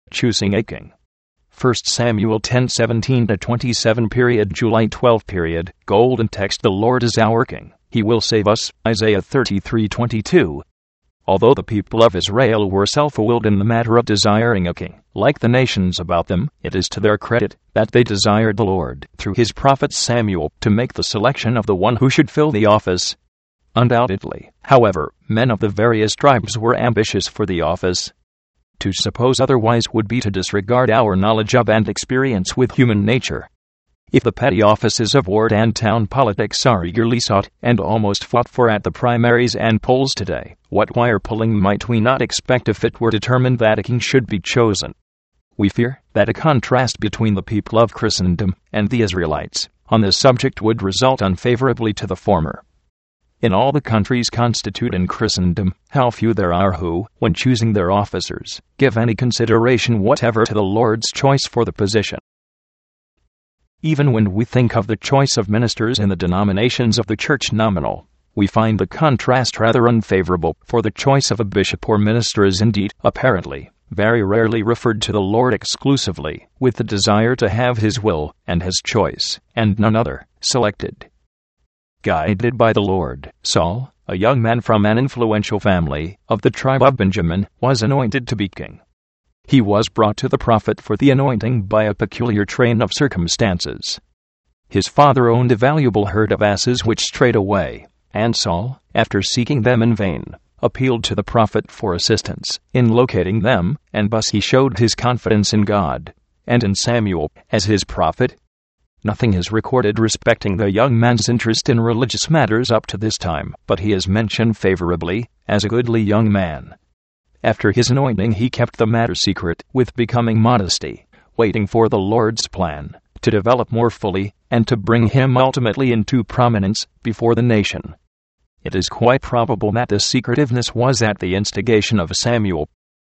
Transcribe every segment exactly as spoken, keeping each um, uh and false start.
Choosing a king. First Samuel ten seventeen to twenty-seven period July twelve period Golden text: The Lord is our king. He will save us. Isaiah thirty-three twenty-two. Although the people of Israel were self-willed in the matter of desiring a king, like the nations about them, it is to their credit that they desired the Lord, through his prophet Samuel, to make the selection of the one who should fill the office. Undoubtedly, however, men of the various tribes were ambitious for the office. To suppose otherwise would be to disregard our knowledge of and experience with human nature. If the petty offices of ward and town politics are eagerly sought and almost fought for at the primaries and polls today, what wire pulling might we not expect if it were determined that a king should be chosen? We fear that a contrast between the people of Christendom and the Israelites on this subject would result unfavorably to the former. In all the countries constituted in Christendom, how few there are who, when choosing their officers, give any consideration whatever to the Lord's choice for the position. Even when we think of the choice of ministers in the denominations of the church nominal, we find the contrast rather unfavorable, for the choice of a bishop or minister is indeed, apparently, very rarely referred to the Lord exclusively, with the desire to have his will and his choice, and none other, selected. Guided by the Lord, Saul, a young man from an influential family of the tribe of Benjamin, was anointed to be king. He was brought to the prophet for the anointing by a peculiar train of circumstances. His father owned a valuable herd of asses which strayed away, and Saul, after seeking them in vain, appealed to the prophet for assistance in locating them, and thus he showed his confidence in God and in Samuel as his prophet. Nothing is recorded respecting the young man's interest in religious matters up to this time, but he is mentioned favorably as a goodly young man. After his anointing he kept the matter secret with becoming modesty, waiting for the Lord's plan to develop more fully and to bring him ultimately into prominence before the nation. It is quite probable that this secretiveness was at the instigation of Samuel.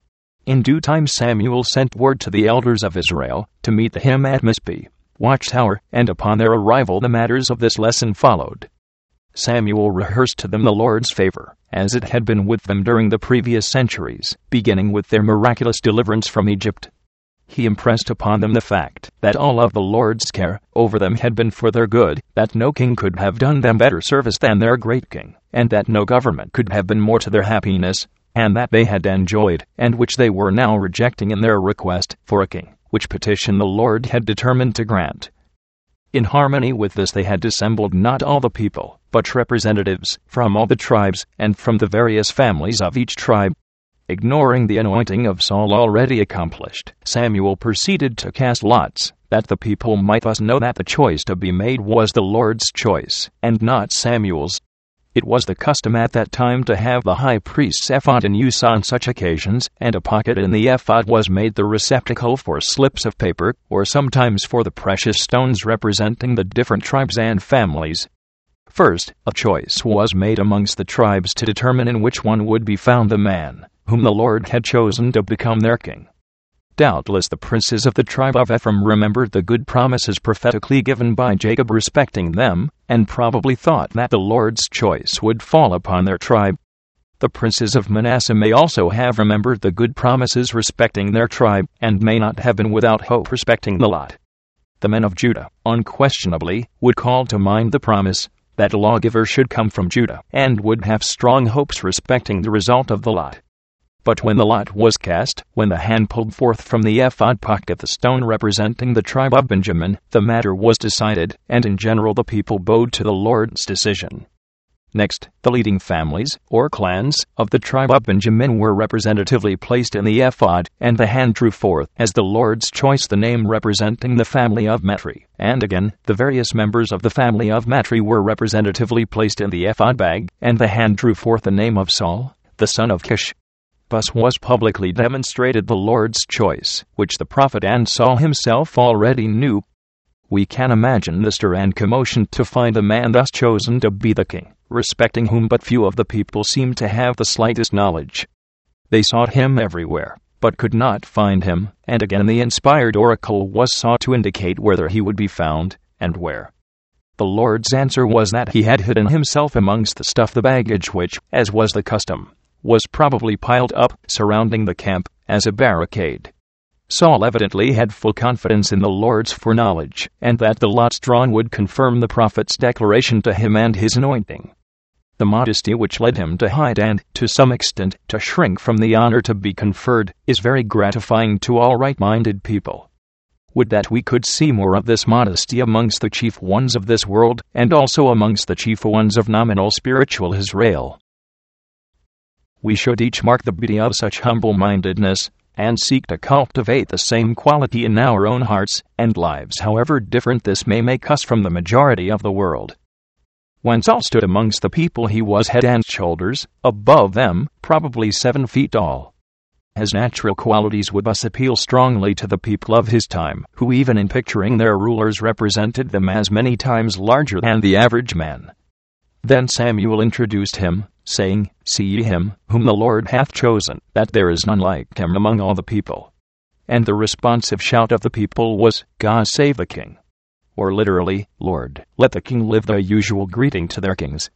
In due time Samuel sent word to the elders of Israel to meet him at Mizpeh watchtower, and upon their arrival the matters of this lesson followed. Samuel rehearsed to them the Lord's favor, as it had been with them during the previous centuries, beginning with their miraculous deliverance from Egypt. He impressed upon them the fact that all of the Lord's care over them had been for their good, that no king could have done them better service than their great king, and that no government could have been more to their happiness, and that they had enjoyed, and which they were now rejecting in their request for a king, which petition the Lord had determined to grant. In harmony with this they had assembled not all the people, but representatives from all the tribes and from the various families of each tribe. Ignoring the anointing of Saul already accomplished, Samuel proceeded to cast lots, that the people might thus know that the choice to be made was the Lord's choice, and not Samuel's. It was the custom at that time to have the high priest's ephod in use on such occasions, and a pocket in the ephod was made the receptacle for slips of paper, or sometimes for the precious stones representing the different tribes and families. First, a choice was made amongst the tribes to determine in which one would be found the man whom the Lord had chosen to become their king. Doubtless the princes of the tribe of Ephraim remembered the good promises prophetically given by Jacob respecting them, and probably thought that the Lord's choice would fall upon their tribe. The princes of Manasseh may also have remembered the good promises respecting their tribe, and may not have been without hope respecting the lot. The men of Judah, unquestionably, would call to mind the promise that a lawgiver should come from Judah, and would have strong hopes respecting the result of the lot. But when the lot was cast, when the hand pulled forth from the ephod pocket the stone representing the tribe of Benjamin, the matter was decided, and in general the people bowed to the Lord's decision. Next, the leading families, or clans, of the tribe of Benjamin were representatively placed in the ephod, and the hand drew forth, as the Lord's choice, the name representing the family of Matri, and again, the various members of the family of Matri were representatively placed in the ephod bag, and the hand drew forth the name of Saul, the son of Kish. Thus was publicly demonstrated the Lord's choice, which the prophet and Saul himself already knew. We can imagine the stir and commotion to find the man thus chosen to be the king, respecting whom but few of the people seemed to have the slightest knowledge. They sought him everywhere, but could not find him, and again the inspired oracle was sought to indicate whether he would be found, and where. The Lord's answer was that he had hidden himself amongst the stuff, the baggage which, as was the custom, was probably piled up surrounding the camp as a barricade. Saul evidently had full confidence in the Lord's foreknowledge, and that the lots drawn would confirm the prophet's declaration to him and his anointing. The modesty which led him to hide and, to some extent, to shrink from the honor to be conferred, is very gratifying to all right-minded people. Would that we could see more of this modesty amongst the chief ones of this world, and also amongst the chief ones of nominal spiritual Israel. We should each mark the beauty of such humble-mindedness, and seek to cultivate the same quality in our own hearts and lives, however different this may make us from the majority of the world. When Saul stood amongst the people, he was head and shoulders above them, probably seven feet tall. His natural qualities would thus appeal strongly to the people of his time, who even in picturing their rulers represented them as many times larger than the average man. Then Samuel introduced him, saying, "See ye him, whom the Lord hath chosen, that there is none like him among all the people." And the responsive shout of the people was, "God save the king." Or literally, "Lord, let the king live," the usual greeting to their kings.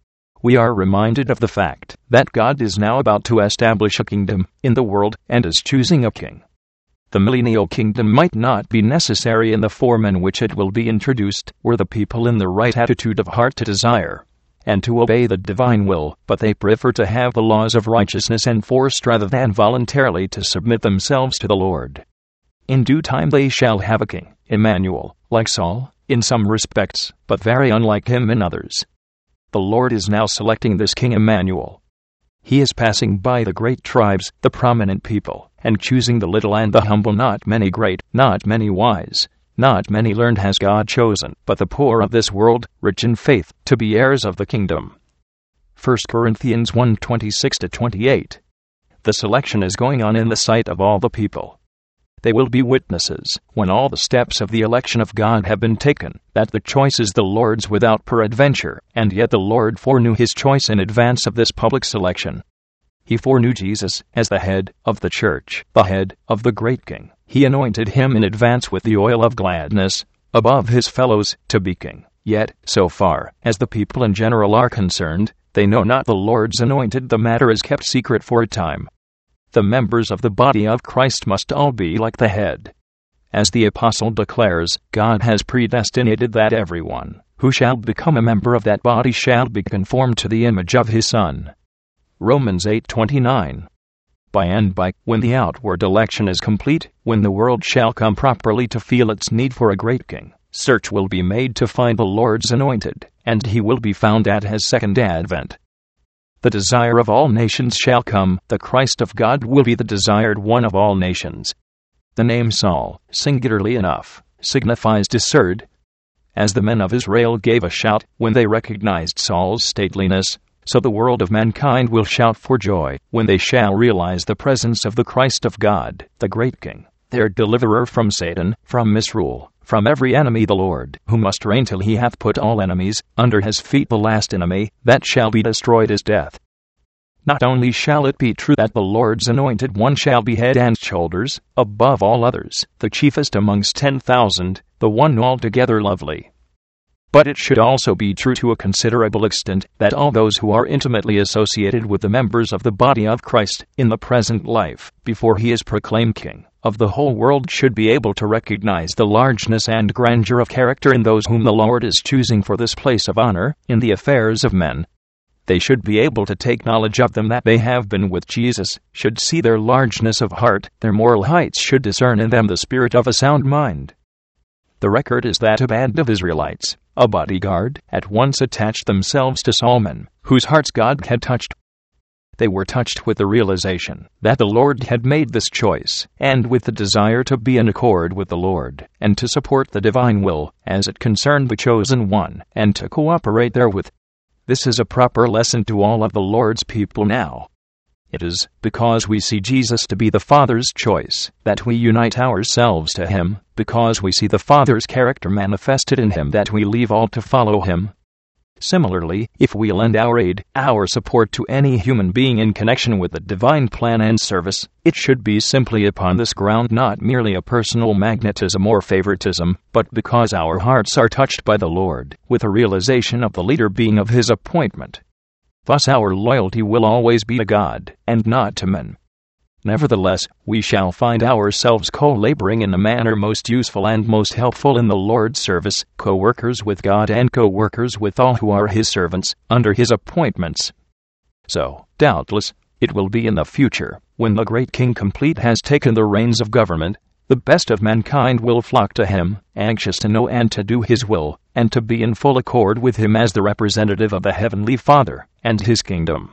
We are reminded of the fact that God is now about to establish a kingdom in the world and is choosing a king. The millennial kingdom might not be necessary in the form in which it will be introduced, were the people in the right attitude of heart to desire and to obey the divine will, but they prefer to have the laws of righteousness enforced rather than voluntarily to submit themselves to the Lord. In due time they shall have a king, Emmanuel, like Saul, in some respects, but very unlike him in others. The Lord is now selecting this king Emmanuel. He is passing by the great tribes, the prominent people, and choosing the little and the humble. Not many great, not many wise, not many learned has God chosen, but the poor of this world, rich in faith, to be heirs of the kingdom. First Corinthians one twenty-six to twenty-eight. The selection is going on in the sight of all the people. They will be witnesses, when all the steps of the election of God have been taken, that the choice is the Lord's without peradventure, and yet the Lord foreknew his choice in advance of this public selection. He foreknew Jesus as the head of the church, the head of the great king. He anointed him in advance with the oil of gladness, above his fellows, to be king. Yet, so far as the people in general are concerned, they know not the Lord's anointed. The matter is kept secret for a time. The members of the body of Christ must all be like the head. As the apostle declares, God has predestinated that everyone who shall become a member of that body shall be conformed to the image of his Son. Romans eight twenty-nine. By and by, when the outward election is complete, when the world shall come properly to feel its need for a great king, search will be made to find the Lord's anointed, and he will be found at his second advent. The desire of all nations shall come. The Christ of God will be the desired one of all nations. The name Saul, singularly enough, signifies discerned. As the men of Israel gave a shout when they recognized Saul's stateliness, so the world of mankind will shout for joy when they shall realize the presence of the Christ of God, the great King, their deliverer from Satan, from misrule, from every enemy, the Lord, who must reign till he hath put all enemies under his feet. The last enemy that shall be destroyed is death. Not only shall it be true that the Lord's anointed one shall be head and shoulders above all others, the chiefest amongst ten thousand, the one altogether lovely, but it should also be true to a considerable extent that all those who are intimately associated with the members of the body of Christ in the present life, before he is proclaimed king of the whole world, should be able to recognize the largeness and grandeur of character in those whom the Lord is choosing for this place of honor in the affairs of men. They should be able to take knowledge of them that they have been with Jesus, should see their largeness of heart, their moral heights, should discern in them the spirit of a sound mind. The record is that a band of Israelites, a bodyguard, at once attached themselves to Solomon, whose hearts God had touched. They were touched with the realization that the Lord had made this choice, and with the desire to be in accord with the Lord, and to support the divine will, as it concerned the chosen one, and to cooperate therewith. This is a proper lesson to all of the Lord's people now. It is because we see Jesus to be the Father's choice that we unite ourselves to him, because we see the Father's character manifested in him that we leave all to follow him. Similarly, if we lend our aid, our support to any human being in connection with the divine plan and service, it should be simply upon this ground, not merely a personal magnetism or favoritism, but because our hearts are touched by the Lord, with a realization of the leader being of his appointment. Thus our loyalty will always be to God, and not to men. Nevertheless, we shall find ourselves co-laboring in a manner most useful and most helpful in the Lord's service, co-workers with God and co-workers with all who are His servants, under His appointments. So, doubtless, it will be in the future, when the great King complete has taken the reins of government, the best of mankind will flock to Him, anxious to know and to do His will, and to be in full accord with Him as the representative of the Heavenly Father, and His kingdom.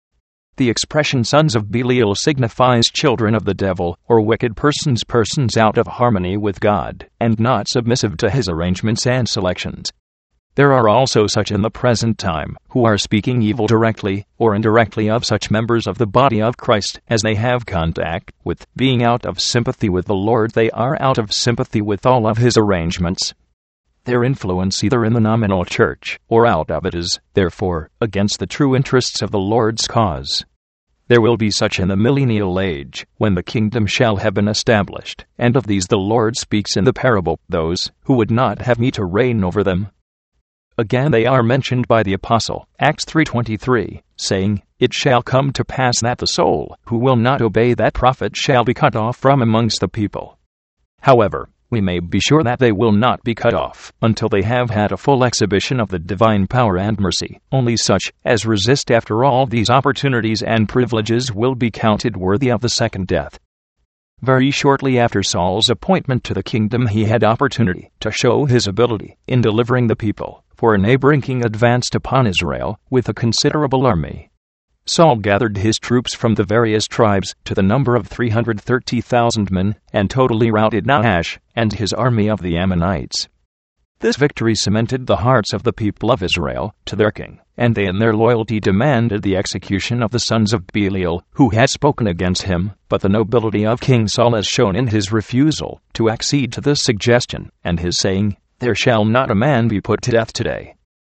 The expression sons of Belial signifies children of the devil, or wicked persons persons out of harmony with God, and not submissive to His arrangements and selections. There are also such in the present time, who are speaking evil directly or indirectly of such members of the body of Christ as they have contact with. Being out of sympathy with the Lord, they are out of sympathy with all of His arrangements. Their influence either in the nominal church or out of it is, therefore, against the true interests of the Lord's cause. There will be such in the millennial age, when the kingdom shall have been established, and of these the Lord speaks in the parable, those who would not have me to reign over them. Again they are mentioned by the Apostle, Acts three twenty-three, saying, It shall come to pass that the soul who will not obey that prophet shall be cut off from amongst the people. However, we may be sure that they will not be cut off until they have had a full exhibition of the divine power and mercy. Only such as resist after all these opportunities and privileges will be counted worthy of the second death. Very shortly after Saul's appointment to the kingdom, he had opportunity to show his ability in delivering the people, for a neighboring king advanced upon Israel with a considerable army. Saul gathered his troops from the various tribes to the number of three hundred thirty thousand men, and totally routed Nahash and his army of the Ammonites. This victory cemented the hearts of the people of Israel to their king, and they in their loyalty demanded the execution of the sons of Belial, who had spoken against him, but the nobility of King Saul is shown in his refusal to accede to this suggestion, and his saying, There shall not a man be put to death today.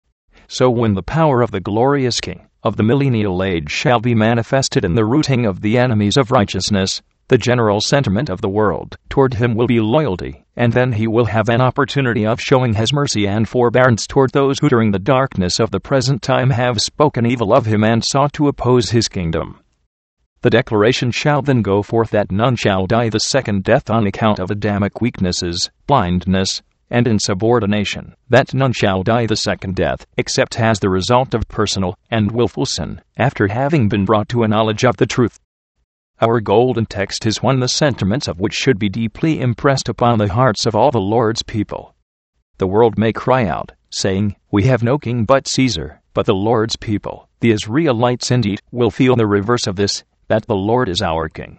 So when the power of the glorious King of the millennial age shall be manifested in the rooting of the enemies of righteousness, the general sentiment of the world toward him will be loyalty, and then he will have an opportunity of showing his mercy and forbearance toward those who during the darkness of the present time have spoken evil of him and sought to oppose his kingdom. The declaration shall then go forth that none shall die the second death on account of Adamic weaknesses, blindness, and insubordination, that none shall die the second death, except as the result of personal and willful sin, after having been brought to a knowledge of the truth. Our golden text is one the sentiments of which should be deeply impressed upon the hearts of all the Lord's people. The world may cry out, saying, We have no king but Caesar, but the Lord's people, the Israelites indeed, will feel the reverse of this, that the Lord is our king.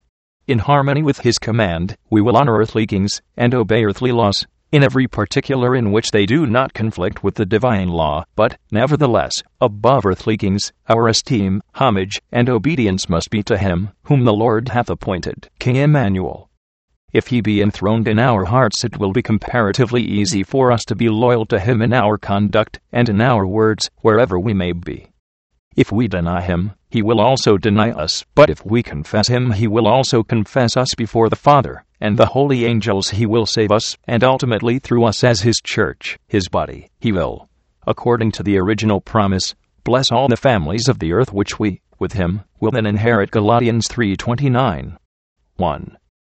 In harmony with his command, we will honor earthly kings and obey earthly laws, in every particular in which they do not conflict with the divine law, but, nevertheless, above earthly kings, our esteem, homage, and obedience must be to him, whom the Lord hath appointed, King Emmanuel. If he be enthroned in our hearts, it will be comparatively easy for us to be loyal to him in our conduct and in our words, wherever we may be. If we deny him, he will also deny us, but if we confess him, he will also confess us before the Father, and the holy angels. He will save us, and ultimately through us as his church, his body, he will, according to the original promise, bless all the families of the earth which we, with him, will then inherit. Galatians three twenty-nine. one.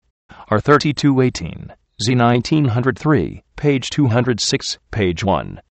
R thirty-two eighteen, Z nineteen oh three, page two oh six, page one.